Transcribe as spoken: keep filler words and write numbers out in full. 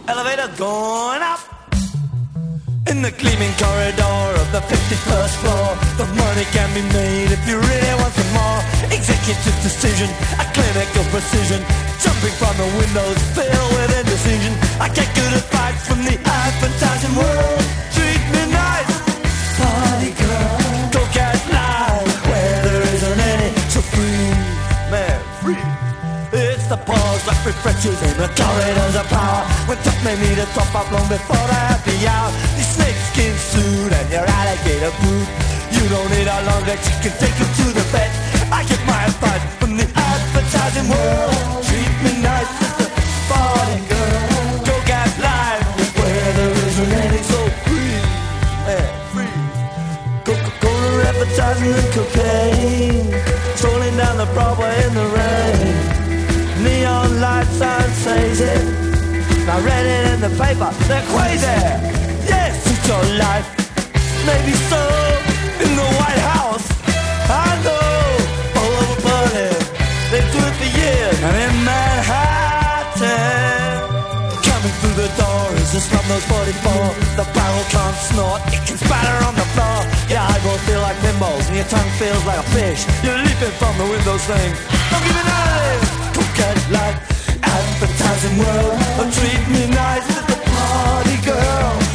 elevator going up. In the gleaming corridor of the fifty-first floor, the money can be made if you really want some more. Executive decision, a clinical precision, jumping from the windows filled with indecision. I get good advice from the advertising world. Treat me nice, party girl. Go get live where there isn't any. So free, man, free. It's the pause that refreshes in the corridors of power. When top may need a top up long before the happy hour. Your snakeskin suit and your alligator boot. You don't need a long legs, you can take you to the bed. I get my advice from the advertising world. Treat me nice, sister, party girl. Go get live where there isn't any. So free, man, free. Coca-Cola advertising and cocaine, strolling down the Broadway in the rain. Neon light sign says it. I read it in the paper, they're crazy. Yes, it's your life. Maybe so, in the White House. I know, all over Berlin. They do it for years. And in Manhattan, coming through the door is a Slumdog forty-four. The barrel can't snort, it can spatter on the floor. Your eyeballs feel like pinballs and your tongue feels like a fish. You're leaping from the window saying, don't give me nothing. Get life, advertising world. Oh, treat me nice, it's the party girl.